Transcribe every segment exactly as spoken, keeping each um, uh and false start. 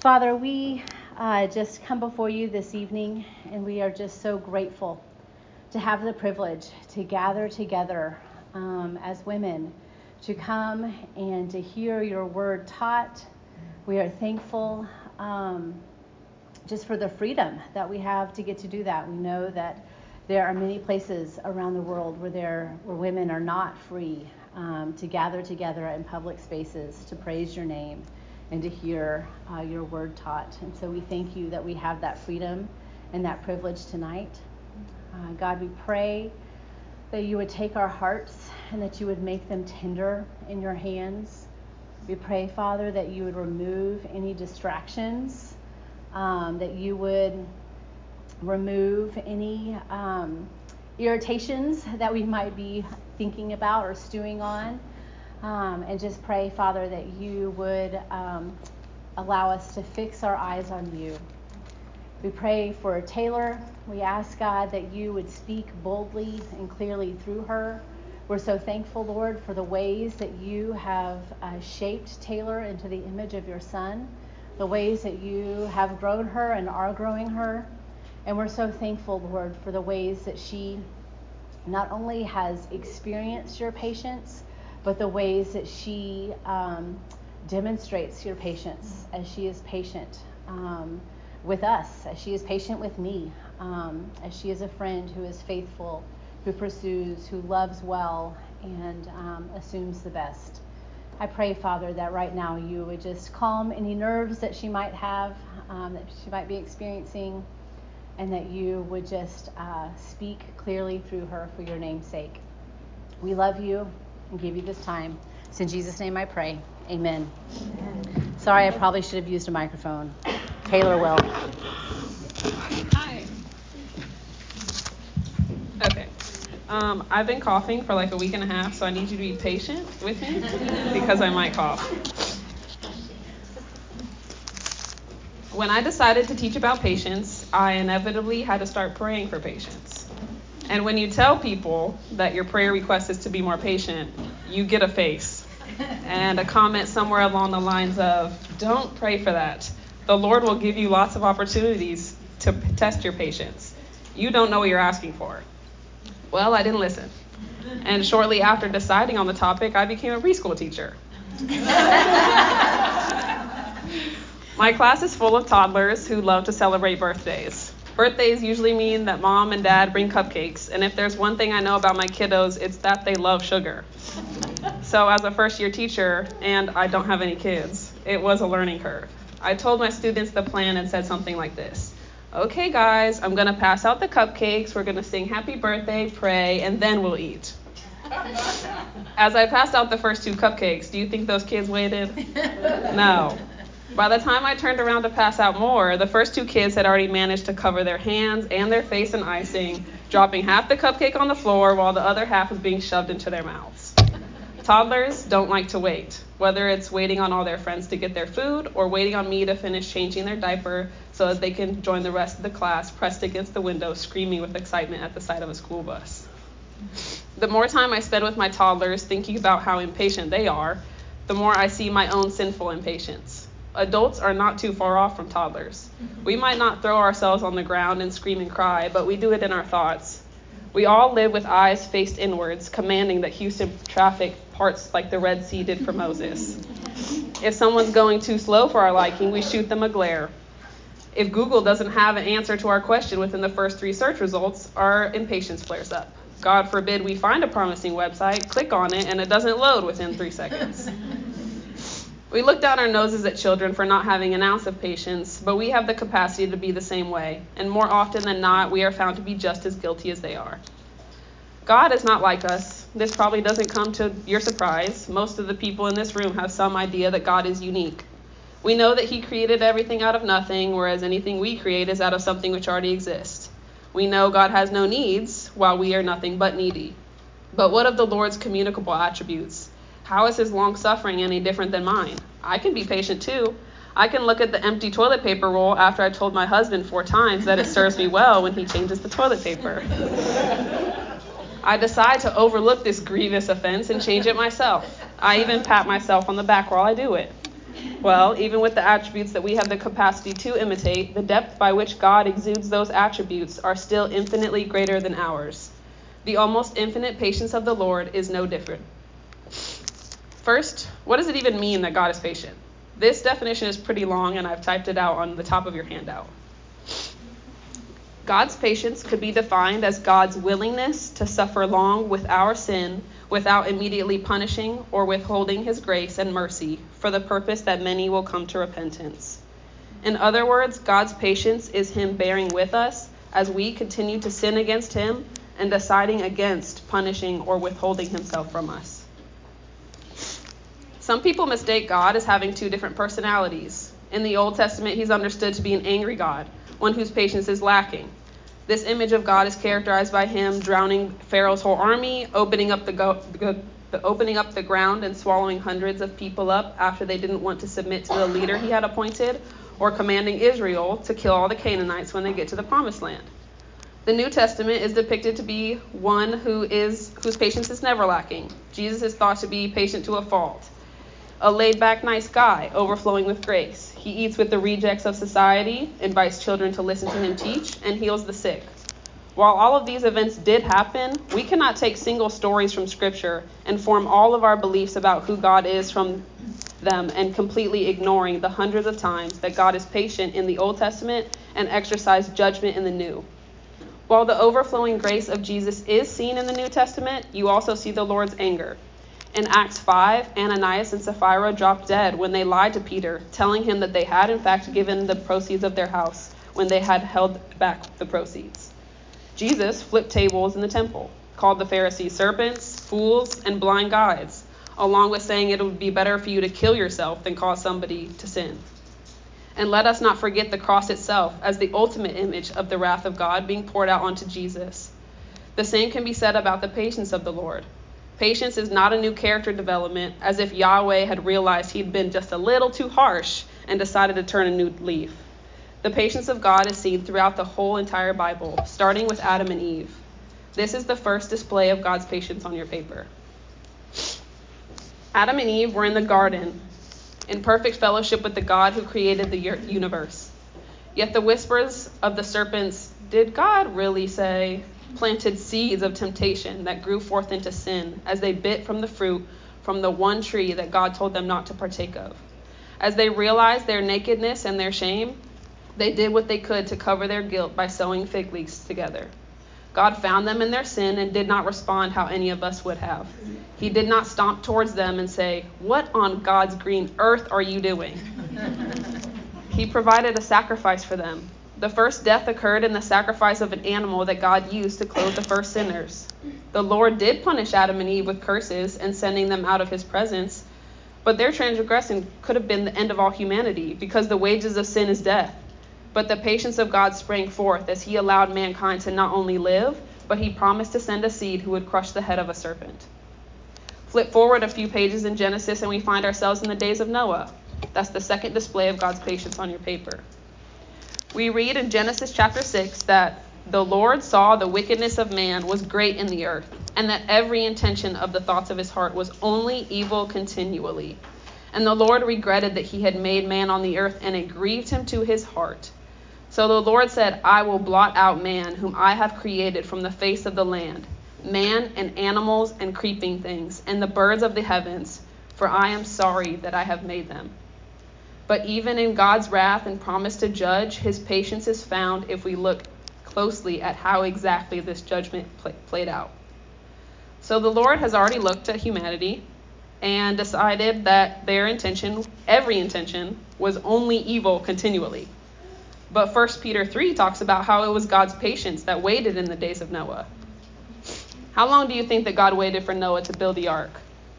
Father, we uh, just come before you this evening, and we are just so grateful to have the privilege to gather together um, as women, to come and to hear your word taught. We are thankful um, just for the freedom that we have to get to do that. We know that there are many places around the world where there where women are not free um, to gather together in public spaces to praise your name and to hear uh, your word taught. And so we thank you that we have that freedom and that privilege tonight. Uh, God, we pray that you would take our hearts and that you would make them tender in your hands. We pray, Father, that you would remove any distractions, um, that you would remove any um, irritations that we might be thinking about or stewing on. Um, and just pray, Father, that you would um, allow us to fix our eyes on you. We pray for Taylor. We ask, God, that you would speak boldly and clearly through her. We're so thankful, Lord, for the ways that you have uh, shaped Taylor into the image of your Son, the ways that you have grown her and are growing her. And we're so thankful, Lord, for the ways that she not only has experienced your patience, but the ways that she um, demonstrates your patience as she is patient um, with us, as she is patient with me, um, as she is a friend who is faithful, who pursues, who loves well, and um, assumes the best. I pray, Father, that right now you would just calm any nerves that she might have, um, that she might be experiencing, and that you would just uh, speak clearly through her for your name's sake. We love you and give you this time. It's in Jesus' name I pray. Amen. Amen. Sorry, I probably should have used a microphone. Taylor will. Hi. Okay. Um, I've been coughing for like a week and a half, so I need you to be patient with me because I might cough. When I decided to teach about patience, I inevitably had to start praying for patience. And when you tell people that your prayer request is to be more patient, you get a face and a comment somewhere along the lines of, don't pray for that. The Lord will give you lots of opportunities to test your patience. You don't know what you're asking for. Well, I didn't listen. And shortly after deciding on the topic, I became a preschool teacher. My class is full of toddlers who love to celebrate birthdays. Birthdays usually mean that mom and dad bring cupcakes, and if there's one thing I know about my kiddos, it's that they love sugar. So as a first-year teacher, and I don't have any kids, it was a learning curve. I told my students the plan and said something like this. Okay, guys, I'm going to pass out the cupcakes, we're going to sing happy birthday, pray, and then we'll eat. As I passed out the first two cupcakes, do you think those kids waited? No. By the time I turned around to pass out more, the first two kids had already managed to cover their hands and their face in icing, dropping half the cupcake on the floor while the other half was being shoved into their mouths. Toddlers don't like to wait, whether it's waiting on all their friends to get their food or waiting on me to finish changing their diaper so that they can join the rest of the class pressed against the window screaming with excitement at the sight of a school bus. The more time I spend with my toddlers thinking about how impatient they are, the more I see my own sinful impatience. Adults are not too far off from toddlers. We might not throw ourselves on the ground and scream and cry, but we do it in our thoughts. We all live with eyes faced inwards, commanding that Houston traffic parts like the Red Sea did for Moses. If someone's going too slow for our liking, we shoot them a glare. If Google doesn't have an answer to our question within the first three search results, our impatience flares up. God forbid we find a promising website, click on it, and it doesn't load within three seconds. We look down our noses at children for not having an ounce of patience, but we have the capacity to be the same way, and more often than not, we are found to be just as guilty as they are. God is not like us. This probably doesn't come to your surprise. Most of the people in this room have some idea that God is unique. We know that he created everything out of nothing, whereas anything we create is out of something which already exists. We know God has no needs, while we are nothing but needy. But what of the Lord's communicable attributes? How is his long-suffering any different than mine? I can be patient too. I can look at the empty toilet paper roll after I told my husband four times that it serves me well when he changes the toilet paper. I decide to overlook this grievous offense and change it myself. I even pat myself on the back while I do it. Well, even with the attributes that we have the capacity to imitate, the depth by which God exudes those attributes are still infinitely greater than ours. The almost infinite patience of the Lord is no different. First, what does it even mean that God is patient? This definition is pretty long, and I've typed it out on the top of your handout. God's patience could be defined as God's willingness to suffer long with our sin without immediately punishing or withholding his grace and mercy for the purpose that many will come to repentance. In other words, God's patience is him bearing with us as we continue to sin against him and deciding against punishing or withholding himself from us. Some people mistake God as having two different personalities. In the Old Testament, he's understood to be an angry God, one whose patience is lacking. This image of God is characterized by him drowning Pharaoh's whole army, opening up the, go- the, the opening up the ground and swallowing hundreds of people up after they didn't want to submit to the leader he had appointed, or commanding Israel to kill all the Canaanites when they get to the Promised Land. The New Testament is depicted to be one who is whose patience is never lacking. Jesus is thought to be patient to a fault. A laid-back, nice guy, overflowing with grace. He eats with the rejects of society, invites children to listen to him teach, and heals the sick. While all of these events did happen, we cannot take single stories from Scripture and form all of our beliefs about who God is from them and completely ignoring the hundreds of times that God is patient in the Old Testament and exercised judgment in the New. While the overflowing grace of Jesus is seen in the New Testament, you also see the Lord's anger. In Acts five, Ananias and Sapphira dropped dead when they lied to Peter, telling him that they had in fact given the proceeds of their house when they had held back the proceeds. Jesus flipped tables in the temple, called the Pharisees serpents, fools, and blind guides, along with saying it would be better for you to kill yourself than cause somebody to sin. And let us not forget the cross itself as the ultimate image of the wrath of God being poured out onto Jesus. The same can be said about the patience of the Lord. Patience is not a new character development, as if Yahweh had realized he'd been just a little too harsh and decided to turn a new leaf. The patience of God is seen throughout the whole entire Bible, starting with Adam and Eve. This is the first display of God's patience on your paper. Adam and Eve were in the garden, in perfect fellowship with the God who created the universe. Yet the whispers of the serpents, did God really say, planted seeds of temptation that grew forth into sin as they bit from the fruit from the one tree that God told them not to partake of. As they realized their nakedness and their shame, they did what they could to cover their guilt by sewing fig leaves together. God found them in their sin and did not respond how any of us would have. He did not stomp towards them and say, "What on God's green earth are you doing?" He provided a sacrifice for them. The first death occurred in the sacrifice of an animal that God used to clothe the first sinners. The Lord did punish Adam and Eve with curses and sending them out of his presence, but their transgression could have been the end of all humanity because the wages of sin is death. But the patience of God sprang forth as he allowed mankind to not only live, but he promised to send a seed who would crush the head of a serpent. Flip forward a few pages in Genesis and we find ourselves in the days of Noah. That's the second display of God's patience on your paper. We read in Genesis chapter six that the Lord saw the wickedness of man was great in the earth, and that every intention of the thoughts of his heart was only evil continually. And the Lord regretted that he had made man on the earth, and it grieved him to his heart. So the Lord said, I will blot out man, whom I have created from the face of the land, man and animals and creeping things, and the birds of the heavens, for I am sorry that I have made them. But even in God's wrath and promise to judge, his patience is found if we look closely at how exactly this judgment play, played out. So the Lord has already looked at humanity and decided that their intention, every intention, was only evil continually. But First Peter three talks about how it was God's patience that waited in the days of Noah. How long do you think that God waited for Noah to build the ark?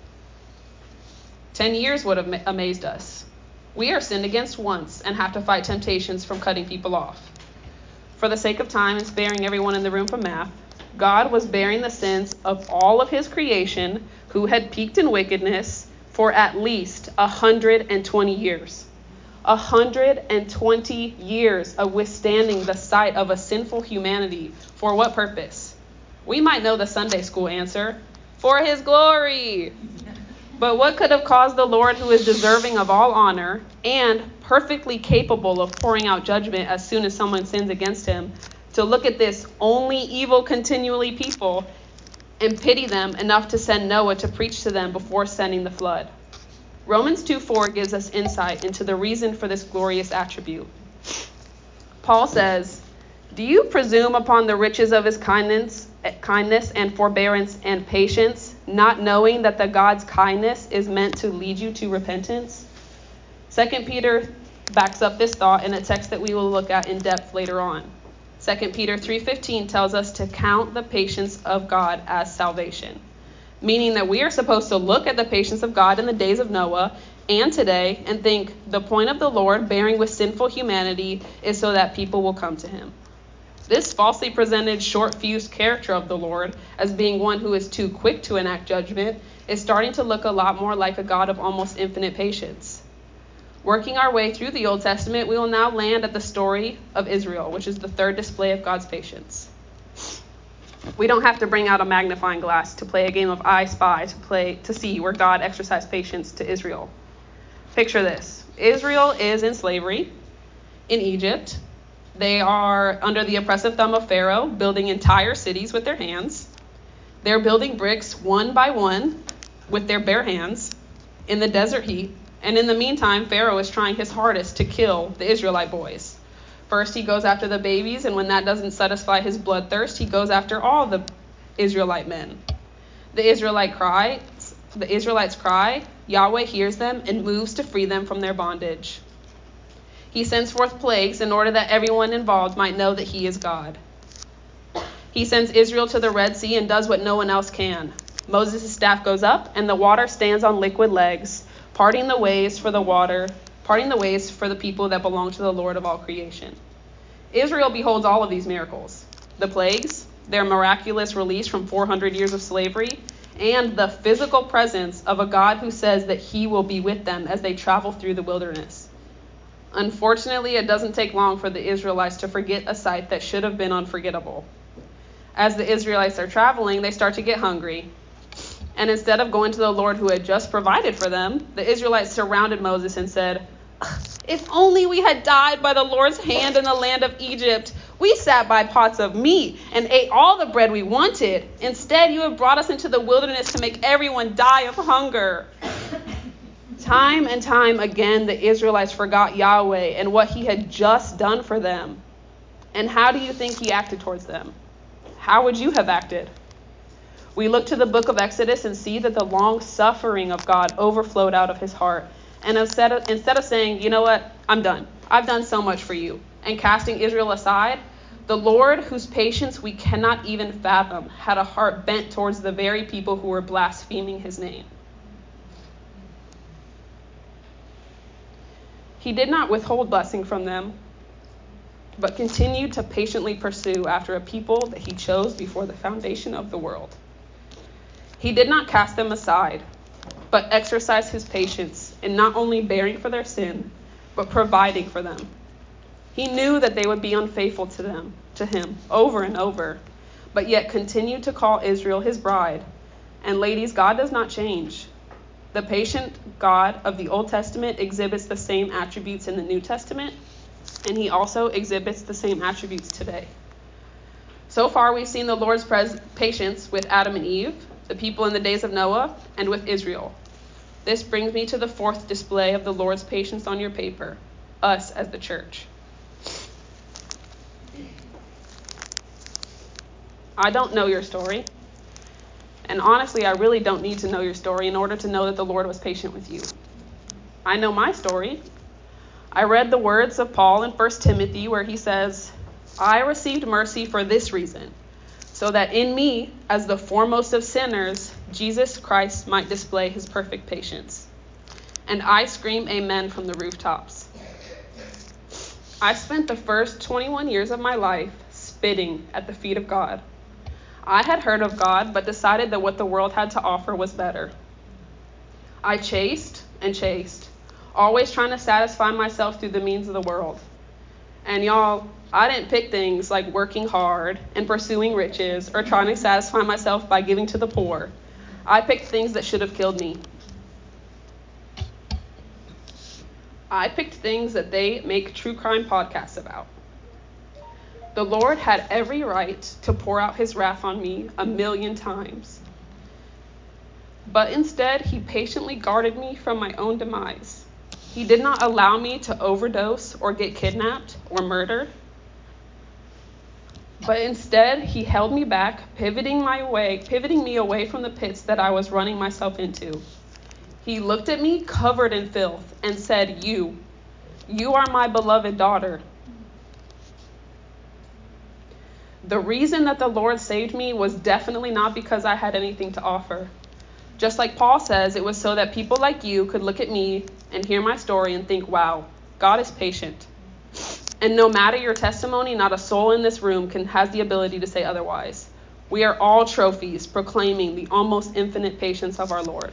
Ten years would have amazed us. We are sinned against once and have to fight temptations from cutting people off. For the sake of time and sparing everyone in the room from math, God was bearing the sins of all of his creation who had peaked in wickedness for at least one hundred twenty years. one hundred twenty years of withstanding the sight of a sinful humanity. For what purpose? We might know the Sunday school answer. For his glory. But what could have caused the Lord, who is deserving of all honor and perfectly capable of pouring out judgment as soon as someone sins against him, to look at this only evil continually people and pity them enough to send Noah to preach to them before sending the flood? Romans two four gives us insight into the reason for this glorious attribute. Paul says, "Do you presume upon the riches of his kindness, kindness and forbearance and patience, not knowing that the God's kindness is meant to lead you to repentance?" Second Peter backs up this thought in a text that we will look at in depth later on. Second Peter three fifteen tells us to count the patience of God as salvation, meaning that we are supposed to look at the patience of God in the days of Noah and today and think the point of the Lord bearing with sinful humanity is so that people will come to him. This falsely presented short-fused character of the Lord as being one who is too quick to enact judgment is starting to look a lot more like a God of almost infinite patience. Working our way through the Old Testament, we will now land at the story of Israel, which is the third display of God's patience. We don't have to bring out a magnifying glass to play a game of I Spy to play to see where God exercised patience to Israel. Picture this. Israel is in slavery in Egypt. They are under the oppressive thumb of Pharaoh, building entire cities with their hands. They're building bricks one by one with their bare hands in the desert heat. And in the meantime, Pharaoh is trying his hardest to kill the Israelite boys. First, he goes after the babies, and when that doesn't satisfy his bloodthirst, he goes after all the Israelite men. The Israelite cry, the Israelites cry, Yahweh hears them and moves to free them from their bondage. He sends forth plagues in order that everyone involved might know that he is God. He sends Israel to the Red Sea and does what no one else can. Moses' staff goes up, and the water stands on liquid legs, parting the ways for the water, parting the ways for the people that belong to the Lord of all creation. Israel beholds all of these miracles. The plagues, their miraculous release from four hundred years of slavery, and the physical presence of a God who says that he will be with them as they travel through the wilderness. Unfortunately, it doesn't take long for the Israelites to forget a sight that should have been unforgettable. As the Israelites are traveling, they start to get hungry. And instead of going to the Lord who had just provided for them, the Israelites surrounded Moses and said, "If only we had died by the Lord's hand in the land of Egypt. We sat by pots of meat and ate all the bread we wanted. Instead, you have brought us into the wilderness to make everyone die of hunger." Time and time again, the Israelites forgot Yahweh and what he had just done for them. And how do you think he acted towards them? How would you have acted? We look to the book of Exodus and see that the long suffering of God overflowed out of his heart. And instead of, instead of saying, "You know what, I'm done. I've done so much for you," and casting Israel aside, the Lord, whose patience we cannot even fathom, had a heart bent towards the very people who were blaspheming his name. He did not withhold blessing from them, but continued to patiently pursue after a people that he chose before the foundation of the world. He did not cast them aside, but exercised his patience in not only bearing for their sin, but providing for them. He knew that they would be unfaithful to them, to him, over and over, but yet continued to call Israel his bride. And ladies, God does not change. The patient God of the Old Testament exhibits the same attributes in the New Testament, and he also exhibits the same attributes today. So far, we've seen the Lord's pres- patience with Adam and Eve, the people in the days of Noah, and with Israel. This brings me to the fourth display of the Lord's patience on your paper, us as the church. I don't know your story. And honestly, I really don't need to know your story in order to know that the Lord was patient with you. I know my story. I read the words of Paul in First Timothy where he says, "I received mercy for this reason, so that in me, as the foremost of sinners, Jesus Christ might display his perfect patience." And I scream amen from the rooftops. I spent the first twenty-one years of my life spitting at the feet of God. I had heard of God, but decided that what the world had to offer was better. I chased and chased, always trying to satisfy myself through the means of the world. And y'all, I didn't pick things like working hard and pursuing riches or trying to satisfy myself by giving to the poor. I picked things that should have killed me. I picked things that they make true crime podcasts about. The Lord had every right to pour out his wrath on me a million times. But instead, he patiently guarded me from my own demise. He did not allow me to overdose or get kidnapped or murdered. But instead, he held me back, pivoting my way, pivoting me away from the pits that I was running myself into. He looked at me covered in filth and said, "You, you are my beloved daughter." The reason that the Lord saved me was definitely not because I had anything to offer. Just like Paul says, it was so that people like you could look at me and hear my story and think, wow, God is patient. And no matter your testimony, not a soul in this room can has the ability to say otherwise. We are all trophies proclaiming the almost infinite patience of our Lord.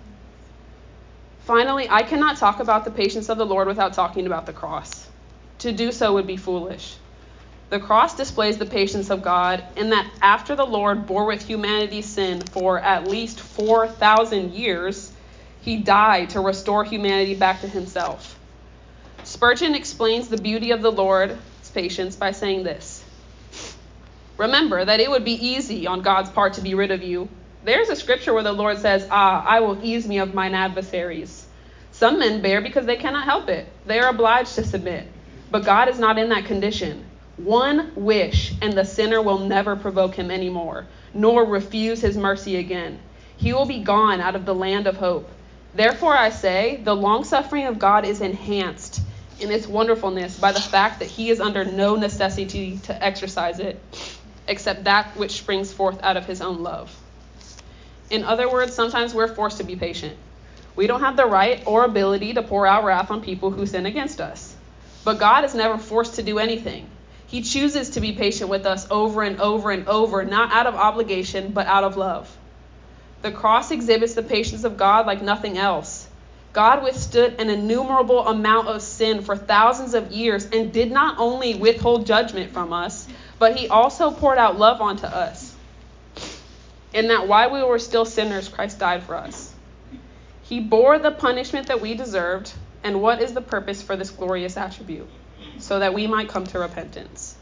Finally, I cannot talk about the patience of the Lord without talking about the cross. To do so would be foolish. The cross displays the patience of God in that after the Lord bore with humanity's sin for at least four thousand years, he died to restore humanity back to himself. Spurgeon explains the beauty of the Lord's patience by saying this: "Remember that it would be easy on God's part to be rid of you. There's a scripture where the Lord says, 'Ah, I will ease me of mine adversaries.' Some men bear because they cannot help it. They are obliged to submit. But God is not in that condition. One wish, and the sinner will never provoke him anymore, nor refuse his mercy again. He will be gone out of the land of hope. Therefore I say, the long-suffering of God is enhanced in its wonderfulness by the fact that he is under no necessity to exercise it, except that which springs forth out of his own love." In other words, sometimes we're forced to be patient. We don't have the right or ability to pour out wrath on people who sin against us. But God is never forced to do anything. He chooses to be patient with us over and over and over, not out of obligation, but out of love. The cross exhibits the patience of God like nothing else. God withstood an innumerable amount of sin for thousands of years and did not only withhold judgment from us, but he also poured out love onto us. In that while we were still sinners, Christ died for us. He bore the punishment that we deserved. And what is the purpose for this glorious attribute? So that we might come to repentance.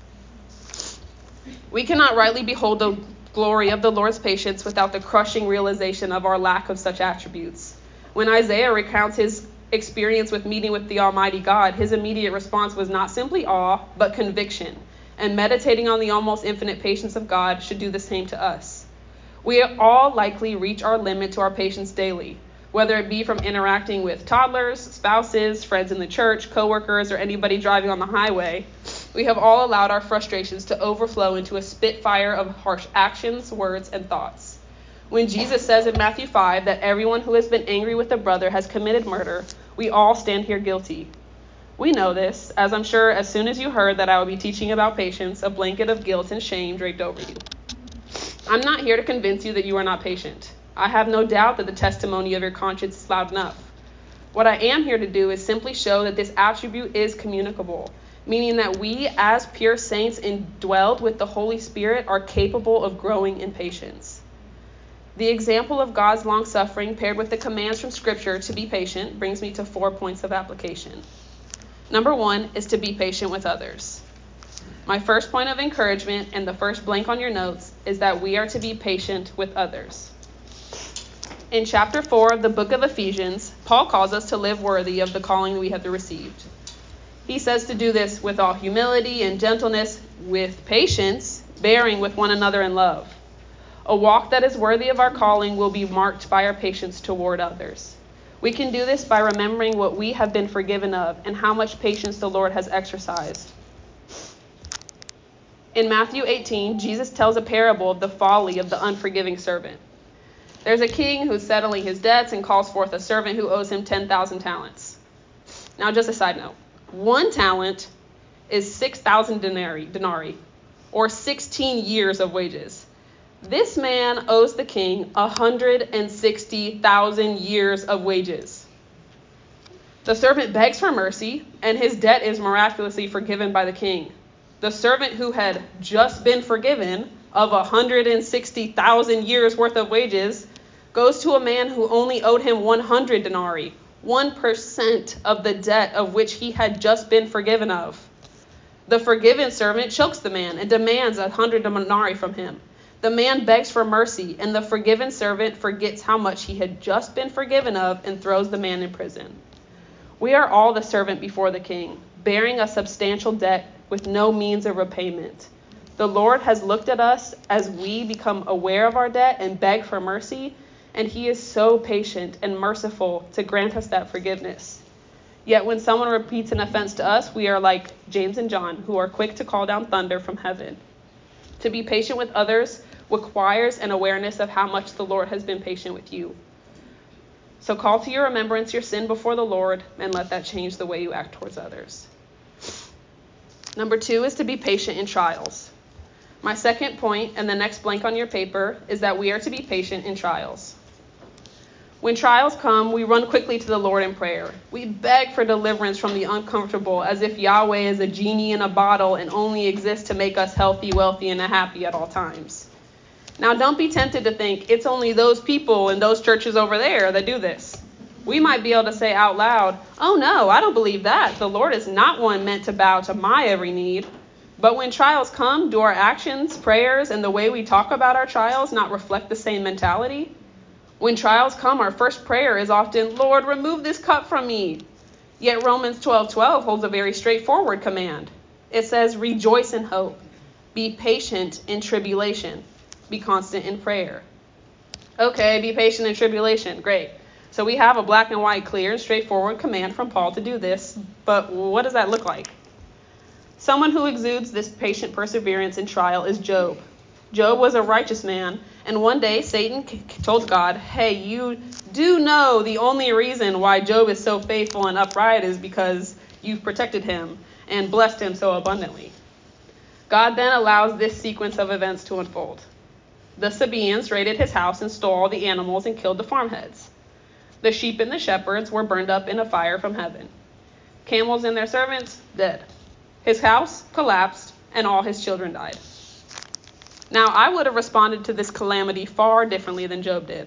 We cannot rightly behold the glory of the Lord's patience without the crushing realization of our lack of such attributes. When Isaiah recounts his experience with meeting with the Almighty God, his immediate response was not simply awe, but conviction. And meditating on the almost infinite patience of God should do the same to us. We all likely reach our limit to our patience daily, whether it be from interacting with toddlers, spouses, friends in the church, coworkers, or anybody driving on the highway. We have all allowed our frustrations to overflow into a spitfire of harsh actions, words, and thoughts. When Jesus says in Matthew five that everyone who has been angry with a brother has committed murder, we all stand here guilty. We know this, as I'm sure as soon as you heard that I would be teaching about patience, a blanket of guilt and shame draped over you. I'm not here to convince you that you are not patient. I have no doubt that the testimony of your conscience is loud enough. What I am here to do is simply show that this attribute is communicable, meaning that we as pure saints indwelled with the Holy Spirit are capable of growing in patience. The example of God's long-suffering paired with the commands from Scripture to be patient brings me to four points of application. Number one is to be patient with others. My first point of encouragement and the first blank on your notes is that we are to be patient with others. In chapter four of the book of Ephesians, Paul calls us to live worthy of the calling we have received. He says to do this with all humility and gentleness, with patience, bearing with one another in love. A walk that is worthy of our calling will be marked by our patience toward others. We can do this by remembering what we have been forgiven of and how much patience the Lord has exercised. In Matthew eighteen, Jesus tells a parable of the folly of the unforgiving servant. There's a king who's settling his debts and calls forth a servant who owes him ten thousand talents. Now, just a side note. One talent is six thousand denarii, denarii, or sixteen years of wages. This man owes the king one hundred sixty thousand years of wages. The servant begs for mercy, and his debt is miraculously forgiven by the king. The servant who had just been forgiven of one hundred sixty thousand years worth of wages goes to a man who only owed him one hundred denarii, one percent of the debt of which he had just been forgiven of. The forgiven servant chokes the man and demands a hundred denarii from him. The man begs for mercy, and the forgiven servant forgets how much he had just been forgiven of and throws the man in prison. We are all the servant before the king, bearing a substantial debt with no means of repayment. The Lord has looked at us as we become aware of our debt and beg for mercy, and he is so patient and merciful to grant us that forgiveness. Yet when someone repeats an offense to us, we are like James and John, who are quick to call down thunder from heaven. To be patient with others requires an awareness of how much the Lord has been patient with you. So call to your remembrance your sin before the Lord and let that change the way you act towards others. Number two is to be patient in trials. My second point, and the next blank on your paper, is that we are to be patient in trials. When trials come, we run quickly to the Lord in prayer. We beg for deliverance from the uncomfortable as if Yahweh is a genie in a bottle and only exists to make us healthy, wealthy, and happy at all times. Now, don't be tempted to think it's only those people in those churches over there that do this. We might be able to say out loud, oh no, I don't believe that. The Lord is not one meant to bow to my every need. But when trials come, do our actions, prayers, and the way we talk about our trials not reflect the same mentality? When trials come, our first prayer is often, Lord, remove this cup from me. Yet Romans twelve twelve holds a very straightforward command. It says, rejoice in hope, be patient in tribulation, be constant in prayer. Okay, be patient in tribulation. Great. So we have a black and white, clear, and straightforward command from Paul to do this. But what does that look like? Someone who exudes this patient perseverance in trial is Job. Job was a righteous man, and one day Satan told God, hey, you do know the only reason why Job is so faithful and upright is because you've protected him and blessed him so abundantly. God then allows this sequence of events to unfold. The Sabaeans raided his house and stole all the animals and killed the farmheads. The sheep and the shepherds were burned up in a fire from heaven. Camels and their servants, dead. His house collapsed, and all his children died. Now, I would have responded to this calamity far differently than Job did.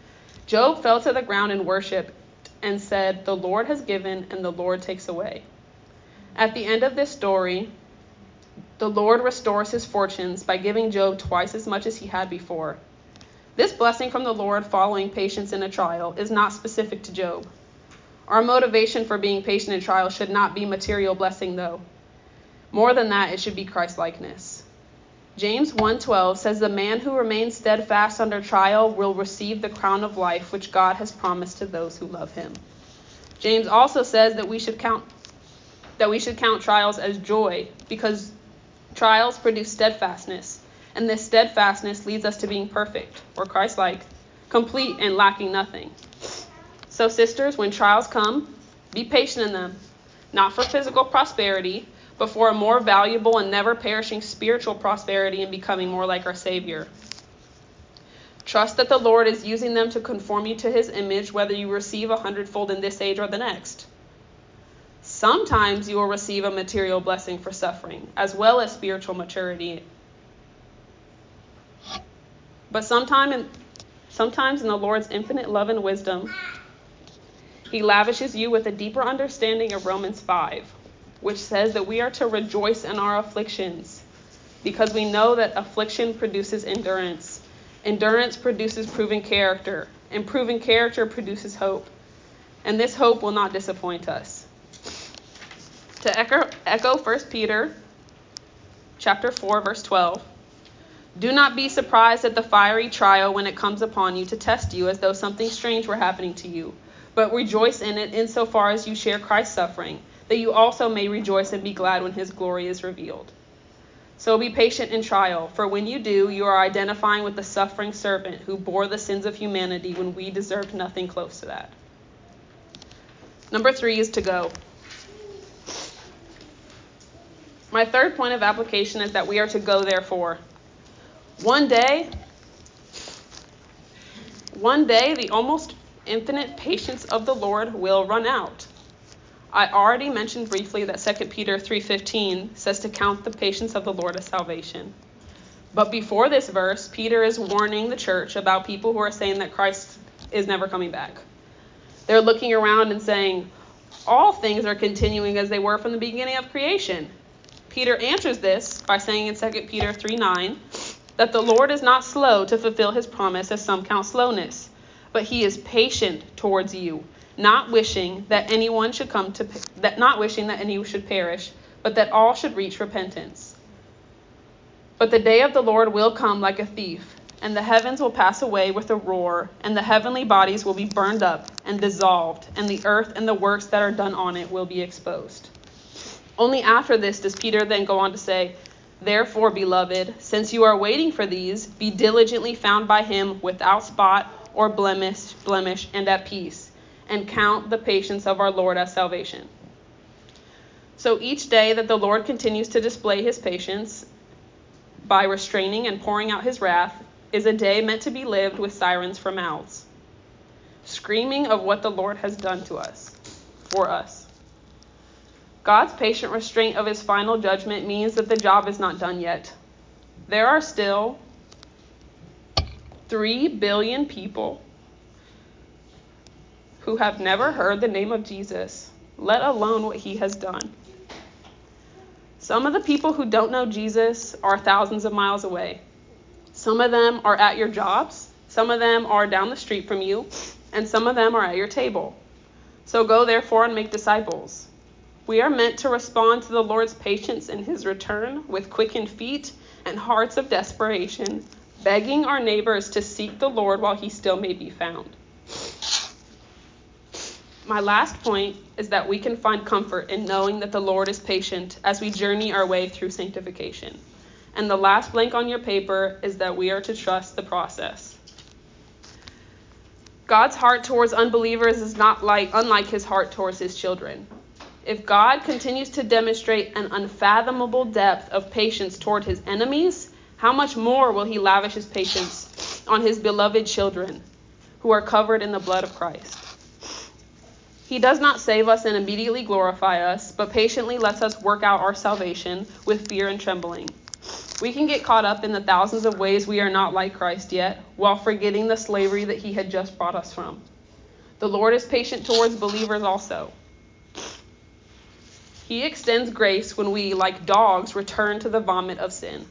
Job fell to the ground in worship and said, the Lord has given and the Lord takes away. At the end of this story, the Lord restores his fortunes by giving Job twice as much as he had before. This blessing from the Lord following patience in a trial is not specific to Job. Our motivation for being patient in trial should not be material blessing, though. More than that, it should be Christ-likeness. James one twelve says the man who remains steadfast under trial will receive the crown of life which God has promised to those who love him. James also says that we should count that we should count trials as joy because trials produce steadfastness, and this steadfastness leads us to being perfect or Christ-like, complete and lacking nothing. So sisters, when trials come, be patient in them, not for physical prosperity, but for a more valuable and never-perishing spiritual prosperity and becoming more like our Savior. Trust that the Lord is using them to conform you to his image, whether you receive a hundredfold in this age or the next. Sometimes you will receive a material blessing for suffering, as well as spiritual maturity. But sometime in, sometimes in the Lord's infinite love and wisdom, he lavishes you with a deeper understanding of Romans five, which says that we are to rejoice in our afflictions because we know that affliction produces endurance. Endurance produces proven character, and proven character produces hope. And this hope will not disappoint us. To echo, echo First Peter chapter four, verse twelve, do not be surprised at the fiery trial when it comes upon you to test you as though something strange were happening to you, but rejoice in it insofar as you share Christ's suffering, that you also may rejoice and be glad when his glory is revealed. So be patient in trial, for when you do, you are identifying with the suffering servant who bore the sins of humanity when we deserved nothing close to that. Number three is to go. My third point of application is that we are to go therefore. One day, one day, the almost infinite patience of the Lord will run out. I already mentioned briefly that Second Peter three fifteen says to count the patience of the Lord as salvation. But before this verse, Peter is warning the church about people who are saying that Christ is never coming back. They're looking around and saying, all things are continuing as they were from the beginning of creation. Peter answers this by saying in Second Peter three nine that the Lord is not slow to fulfill his promise, as some count slowness, but he is patient towards you, not wishing that anyone should come to that not wishing that any should perish, but that all should reach repentance. But the day of the Lord will come like a thief, and the heavens will pass away with a roar, and the heavenly bodies will be burned up and dissolved, and the earth and the works that are done on it will be exposed. Only after this does Peter then go on to say, therefore, beloved, since you are waiting for these, be diligently found by him without spot or blemish, blemish, and at peace, and count the patience of our Lord as salvation. So each day that the Lord continues to display his patience by restraining and pouring out his wrath is a day meant to be lived with sirens for mouths, screaming of what the Lord has done to us, for us. God's patient restraint of his final judgment means that the job is not done yet. There are still three billion people who have never heard the name of Jesus, let alone what he has done. Some of the people who don't know Jesus are thousands of miles away. Some of them are at your jobs, some of them are down the street from you, and some of them are at your table. So go therefore and make disciples. We are meant to respond to the Lord's patience in his return with quickened feet and hearts of desperation, begging our neighbors to seek the Lord while he still may be found. My last point is that we can find comfort in knowing that the Lord is patient as we journey our way through sanctification. And the last blank on your paper is that we are to trust the process. God's heart towards unbelievers is not like unlike his heart towards his children. If God continues to demonstrate an unfathomable depth of patience toward his enemies, how much more will he lavish his patience on his beloved children who are covered in the blood of Christ? He does not save us and immediately glorify us, but patiently lets us work out our salvation with fear and trembling. We can get caught up in the thousands of ways we are not like Christ yet, while forgetting the slavery that he had just brought us from. The Lord is patient towards believers also. He extends grace when we, like dogs, return to the vomit of sin.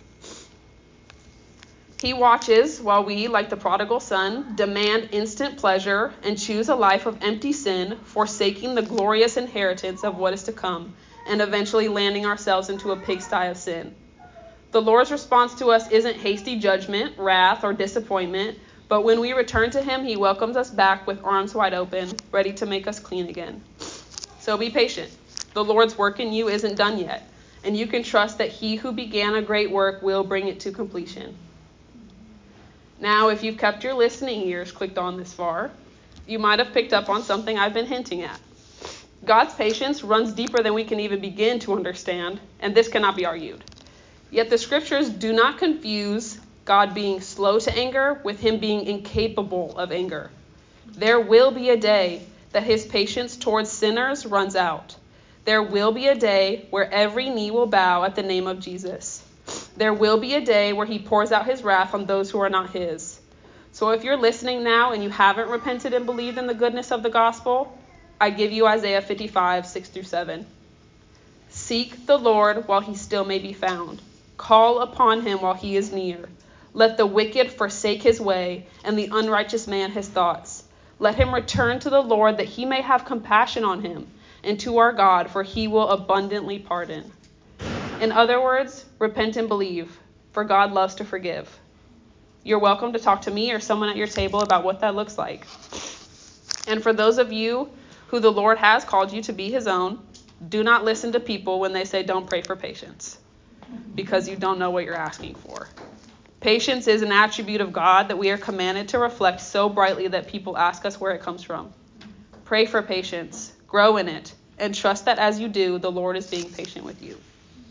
He watches while we, like the prodigal son, demand instant pleasure and choose a life of empty sin, forsaking the glorious inheritance of what is to come, and eventually landing ourselves into a pigsty of sin. The Lord's response to us isn't hasty judgment, wrath, or disappointment, but when we return to him, he welcomes us back with arms wide open, ready to make us clean again. So be patient. The Lord's work in you isn't done yet, and you can trust that he who began a great work will bring it to completion. Now, if you've kept your listening ears clicked on this far, you might have picked up on something I've been hinting at. God's patience runs deeper than we can even begin to understand, and this cannot be argued. Yet the scriptures do not confuse God being slow to anger with him being incapable of anger. There will be a day that his patience towards sinners runs out. There will be a day where every knee will bow at the name of Jesus. There will be a day where he pours out his wrath on those who are not his. So if you're listening now and you haven't repented and believed in the goodness of the gospel, I give you Isaiah fifty-five, six through seven. Seek the Lord while he still may be found. Call upon him while he is near. Let the wicked forsake his way, and the unrighteous man his thoughts. Let him return to the Lord, that he may have compassion on him, and to our God, for he will abundantly pardon. In other words, repent and believe, for God loves to forgive. You're welcome to talk to me or someone at your table about what that looks like. And for those of you who the Lord has called you to be his own, do not listen to people when they say don't pray for patience, because you don't know what you're asking for. Patience is an attribute of God that we are commanded to reflect so brightly that people ask us where it comes from. Pray for patience, grow in it, and trust that as you do, the Lord is being patient with you.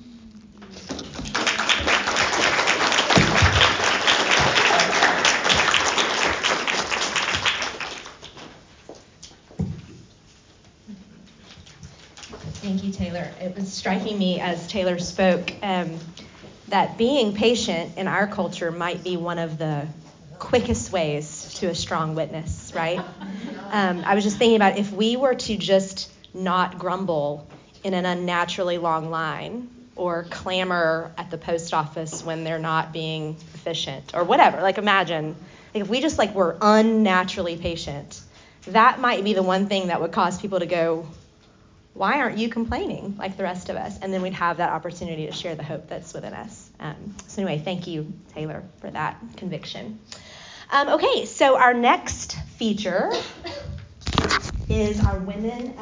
Thank you, Taylor. It was striking me as Taylor spoke um, that being patient in our culture might be one of the quickest ways to a strong witness, right? Um, I was just thinking about if we were to just not grumble in an unnaturally long line or clamor at the post office when they're not being efficient or whatever. Like imagine like if we just like were unnaturally patient, that might be the one thing that would cause people to go, why aren't you complaining like the rest of us? And then we'd have that opportunity to share the hope that's within us. Um, so anyway, thank you, Taylor, for that conviction. Um, okay, so our next feature is our women